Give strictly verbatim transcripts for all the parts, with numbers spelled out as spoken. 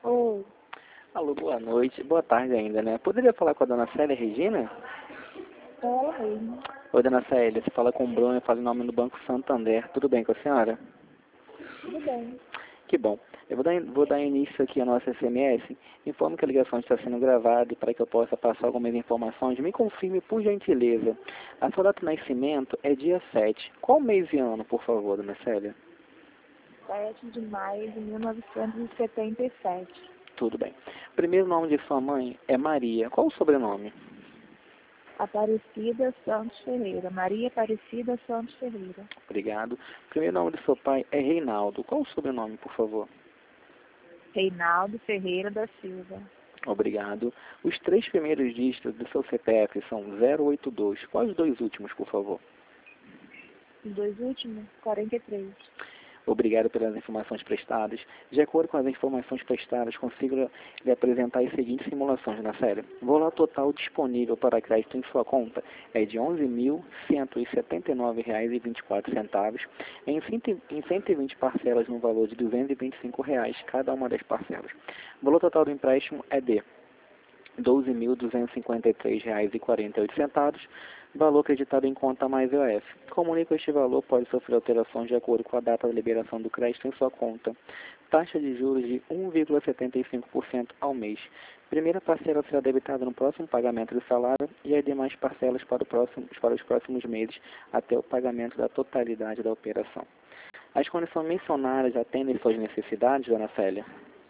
Oi, Alô, boa noite. Boa tarde ainda, né? Poderia falar com a dona Célia Regina? é ela mesmo. Oi, dona Célia. Você fala com o Bruno, eu falo em nome do Banco Santander. Tudo bem com a senhora? Tudo bem. Que bom. Eu vou dar, vou dar início aqui ao nosso S M S. Informo que a ligação está sendo gravada e para que eu possa passar algumas informações, me confirme, por gentileza. A sua data de nascimento é dia sete. Qual mês e ano, por favor, dona Célia? sete de maio de mil novecentos e setenta e sete. Tudo bem. Primeiro nome de sua mãe é Maria. Qual o sobrenome? Aparecida Santos Ferreira. Maria Aparecida Santos Ferreira. Obrigado. Primeiro nome de seu pai é Reinaldo. Qual o sobrenome, por favor? Reinaldo Ferreira da Silva. Obrigado. Os três primeiros dígitos do seu C P F são zero oito dois. Quais os dois últimos, por favor? Os dois últimos, quarenta e três. Obrigado pelas informações prestadas. De acordo com as informações prestadas, consigo lhe apresentar as seguintes simulações na série. O valor total disponível para crédito em sua conta é de onze mil cento e setenta e nove reais e vinte e quatro centavos, em cento e vinte parcelas no valor de duzentos e vinte e cinco reais cada uma das parcelas. O valor total do empréstimo é de doze mil duzentos e cinquenta e três reais e quarenta e oito centavos, valor acreditado em conta mais I O F. Comunico este valor pode sofrer alterações de acordo com a data da liberação do crédito em sua conta. Taxa de juros de um vírgula setenta e cinco por cento ao mês. Primeira parcela será debitada no próximo pagamento do salário e as demais parcelas para, o próximo, para os próximos meses até o pagamento da totalidade da operação. As condições mencionadas atendem suas necessidades, dona Célia?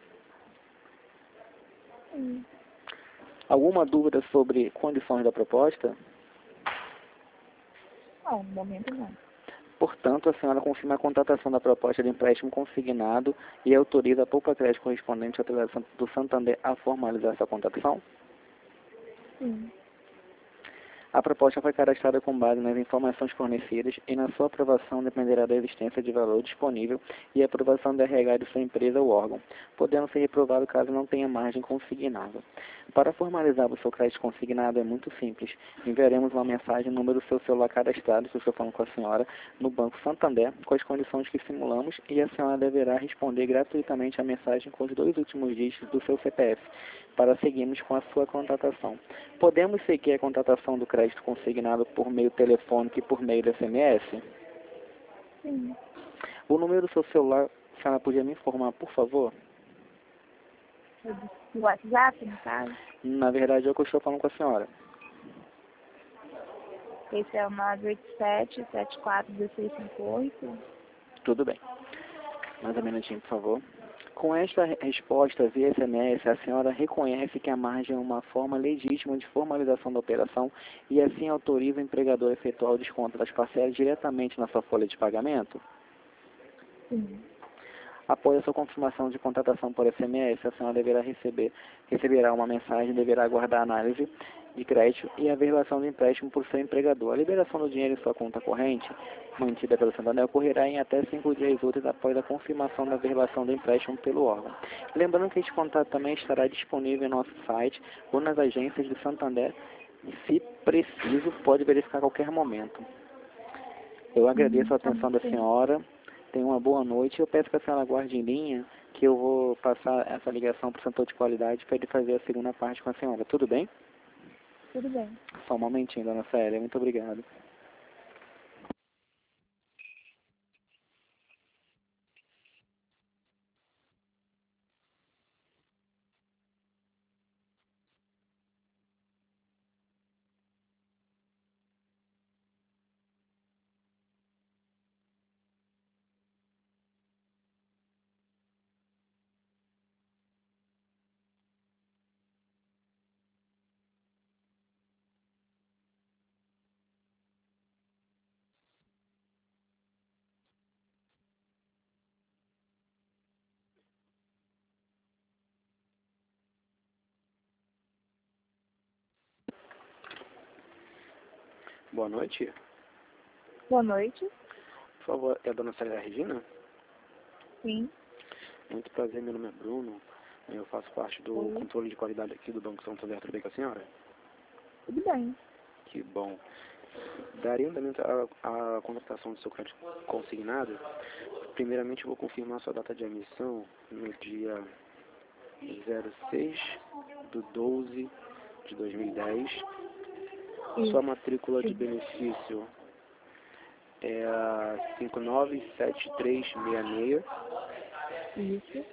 Sim. Alguma dúvida sobre condições da proposta? Não, no momento não. Portanto, a senhora confirma a contratação da proposta de empréstimo consignado e autoriza a poupa crédito correspondente à autorização do Santander a formalizar essa contratação? Sim. A proposta foi cadastrada com base nas informações fornecidas e na sua aprovação dependerá da existência de valor disponível e a aprovação da R H de sua empresa ou órgão, podendo ser reprovado caso não tenha margem consignável. Para formalizar o seu crédito consignado é muito simples. Enviaremos uma mensagem no número do seu celular cadastrado, se eu estou falando com a senhora, no Banco Santander, com as condições que simulamos e a senhora deverá responder gratuitamente a mensagem com os dois últimos dígitos do seu C P F, para seguirmos com a sua contratação. Podemos seguir a contratação do crédito consignado por meio telefônico e por meio do S M S? Sim. O número do seu celular, a senhora podia me informar, por favor? O WhatsApp, no caso. Na verdade, é o que eu estou falando com a senhora. Esse é o nove oito sete, sete quatro um seis cinco oito. Tudo bem. Mais um minutinho, por favor. Com esta resposta via S M S, a senhora reconhece que a margem é uma forma legítima de formalização da operação e assim autoriza o empregador a efetuar o desconto das parcelas diretamente na sua folha de pagamento? Sim. Após a sua confirmação de contratação por S M S, a senhora deverá receber, receberá uma mensagem e deverá aguardar a análise de crédito e a averbação do empréstimo por seu empregador. A liberação do dinheiro em sua conta corrente, mantida pelo Santander, ocorrerá em até cinco dias úteis após a confirmação da averbação do empréstimo pelo órgão. Lembrando que este contato também estará disponível em nosso site ou nas agências do Santander e, se preciso, pode verificar a qualquer momento. Eu agradeço Hum, a tá atenção bom, da sim. senhora. Tenha uma boa noite. Eu peço que a senhora aguarde em linha, que eu vou passar essa ligação para o setor de qualidade para ele fazer a segunda parte com a senhora. Tudo bem? Tudo bem. Só um momentinho, dona Célia. Muito obrigado. Boa noite. Boa noite. Por favor, é a dona Célia Regina? Sim. Muito prazer, meu nome é Bruno. Eu faço parte do Oi. controle de qualidade aqui do Banco Santander. Tudo bem com a senhora? Tudo bem. Que bom. Daria andamento à, à contratação do seu crédito consignado. Primeiramente, eu vou confirmar a sua data de emissão no dia zero seis do doze de dois mil e dez. Isso. Sua matrícula de Sim. benefício é a cinco nove sete três seis seis. Isso.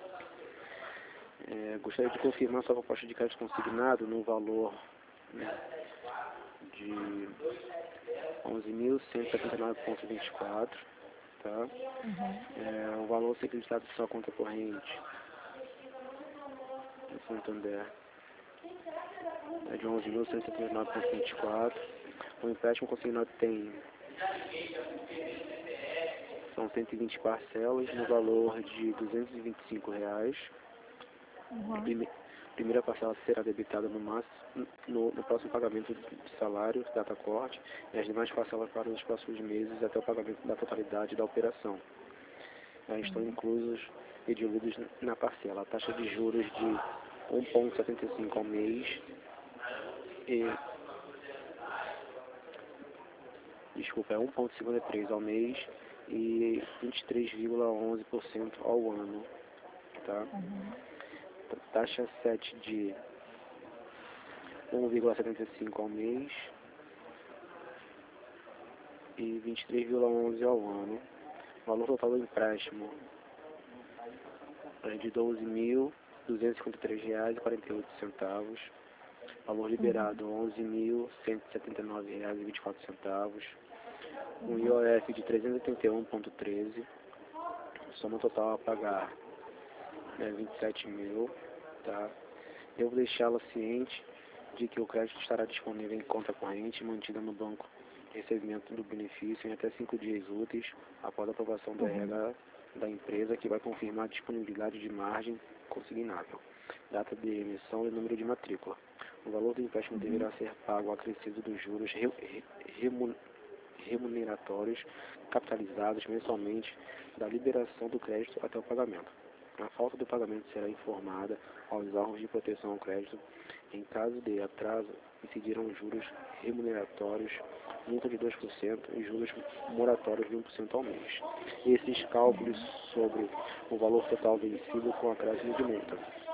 É, gostaria de confirmar sua proposta de crédito consignado no valor, né, de onze mil cento e setenta e nove vírgula vinte e quatro, tá? Uhum. É, o valor a ser acreditado em sua conta corrente no Santander é de onze mil cento e setenta e nove vírgula vinte e quatro. O empréstimo consignado tem são cento e vinte parcelas no valor de duzentos e vinte e cinco reais. Uhum. Prime- primeira parcela será debitada no, máximo, no, no próximo pagamento de salário, data corte, e as demais parcelas para os próximos meses até o pagamento da totalidade da operação. Já estão inclusos e diluídos na parcela. A taxa de juros de um vírgula setenta e cinco ao mês e desculpa, é um vírgula cinquenta e três ao mês e vinte e três vírgula onze por cento ao ano, tá? Uhum. Taxa sete de um vírgula setenta e cinco ao mês e vinte e três vírgula onze ao ano. O valor total do empréstimo é de doze mil duzentos e cinquenta e três reais e quarenta e oito centavos. Valor liberado onze mil cento e setenta e nove reais e vinte e quatro centavos. Um I O F de trezentos e oitenta e um vírgula treze. Soma total a pagar é vinte e sete mil, tá? Devo deixá-la ciente de que o crédito estará disponível em conta corrente mantida no banco de recebimento do benefício em até cinco dias úteis após a aprovação do R H da empresa, que vai confirmar a disponibilidade de margem consignável, data de emissão e número de matrícula. O valor do empréstimo Uhum. deverá ser pago acrescido dos juros re, re, remun, remuneratórios capitalizados mensalmente da liberação do crédito até o pagamento. A falta do pagamento será informada aos órgãos de proteção ao crédito. Em caso de atraso, incidirão juros remuneratórios, multa de dois por cento e juros moratórios de um por cento ao mês. Esses cálculos sobre o valor total vencido com acréscimo de multa.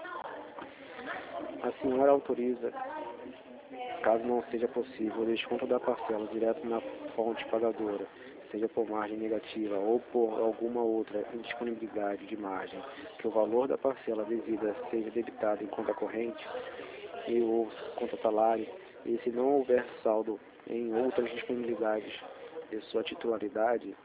A senhora autoriza, caso não seja possível, o desconto da parcela direto na fonte pagadora, seja por margem negativa ou por alguma outra indisponibilidade de margem, que o valor da parcela devida seja debitado em conta corrente e ou conta salário, e se não houver saldo em outras disponibilidades de sua titularidade,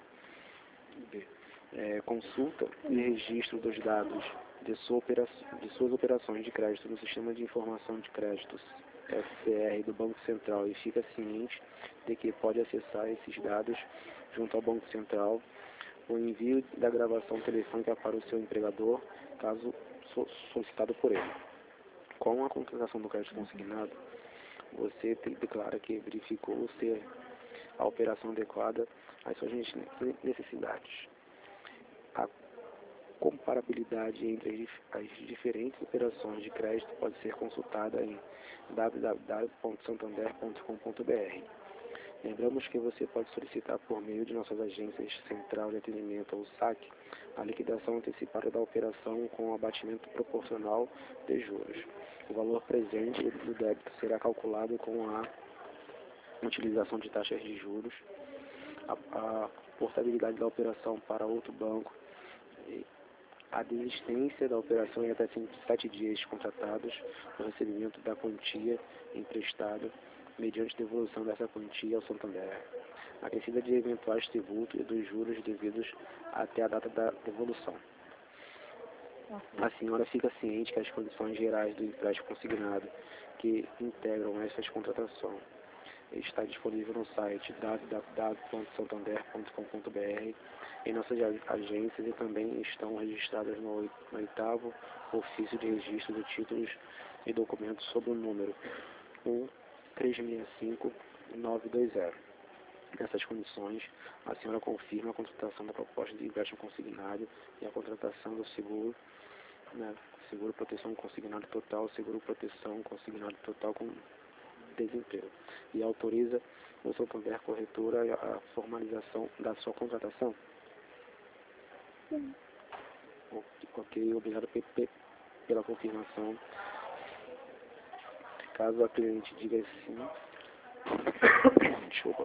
é, consulta e registro dos dados de, sua operação, de suas operações de crédito no Sistema de Informação de Créditos S C R do Banco Central e fica ciente de que pode acessar esses dados junto ao Banco Central, o envio da gravação telefônica para o seu empregador, caso solicitado por ele. Com a contratação do crédito consignado, você declara que verificou ser a operação adequada às suas necessidades. A comparabilidade entre as diferentes operações de crédito pode ser consultada em w w w ponto santander ponto com ponto b r. Lembramos que você pode solicitar por meio de nossas agências Central de Atendimento ou S A C a liquidação antecipada da operação com abatimento proporcional de juros. O valor presente do débito será calculado com a utilização de taxas de juros, a, a portabilidade da operação para outro banco, a desistência da operação em até sete dias contratados, o recebimento da quantia emprestada, mediante devolução dessa quantia ao Santander, acrescida de eventuais tributos e dos juros devidos até a data da devolução. A senhora fica ciente que as condições gerais do empréstimo consignado que integram essas contratações está disponível no site w w w ponto santander ponto com ponto b r, em nossas agências, e também estão registradas no oitavo ofício de registro de títulos e documentos sob o número um três seis cinco nove dois zero. Nessas condições, a senhora confirma a contratação da proposta de empréstimo consignado e a contratação do seguro, né, seguro proteção consignado total, seguro proteção consignado total com desemprego, e autoriza o Santander Corretora a formalização da sua contratação? Sim. Ok, obrigado pela confirmação. confirmação. Caso a cliente diga sim, desculpa.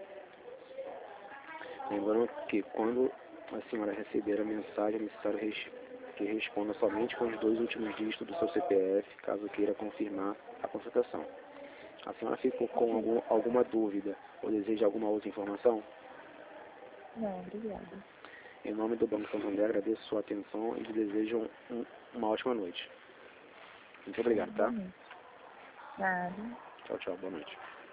Lembrando que quando a senhora receber a mensagem, é necessário res- que responda somente com os dois últimos dígitos do seu C P F, caso queira confirmar a consultação. A senhora ficou com algum, alguma dúvida ou deseja alguma outra informação? Não, obrigada. Em nome do Banco Santander, agradeço sua atenção e lhe desejo um, um, uma ótima noite. Muito obrigado, tá? Nada. Tchau, tchau. Boa noite.